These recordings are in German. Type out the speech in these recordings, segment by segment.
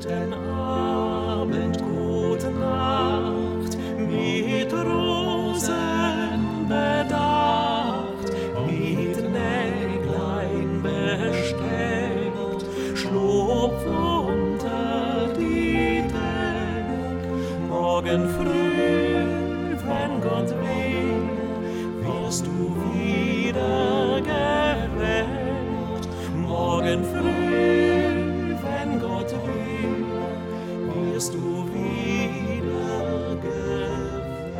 Guten Abend, gute Nacht, mit Rosen bedacht, mit Näglein besteckt, schlupf unter die Deck. Morgen früh, wenn Gott will, wirst du wieder geweckt. Morgen früh, wenn Gott will, wirst du wieder geweckt.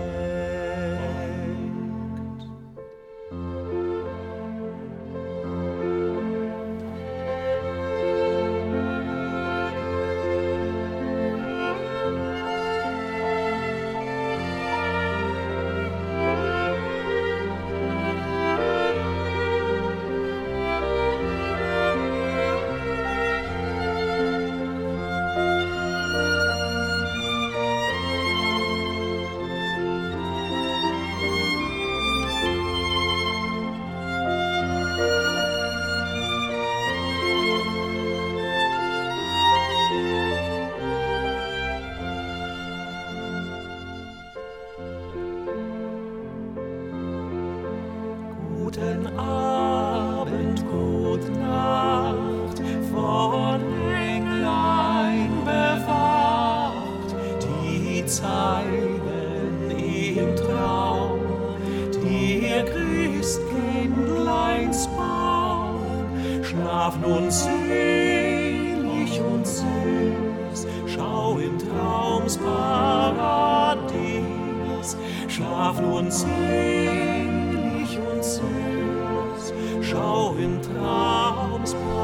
Guten Abend, gute Nacht, von Englein bewacht, die zeigen im Traum dir Christkindleins Baum. Schlaf nun selig und süß, schau im Traums Paradies. Schlaf nun selig und süß, schau im Traums Paradies.